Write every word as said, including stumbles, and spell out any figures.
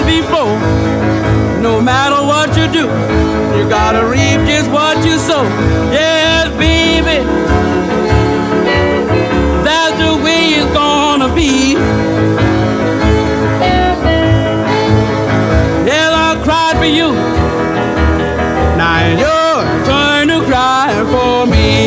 said before, no matter what you do, you gotta reap just what you sow. Yes, baby, that's the way it's gonna be. Yes, I cried for you. Now it's your turn to cry for me.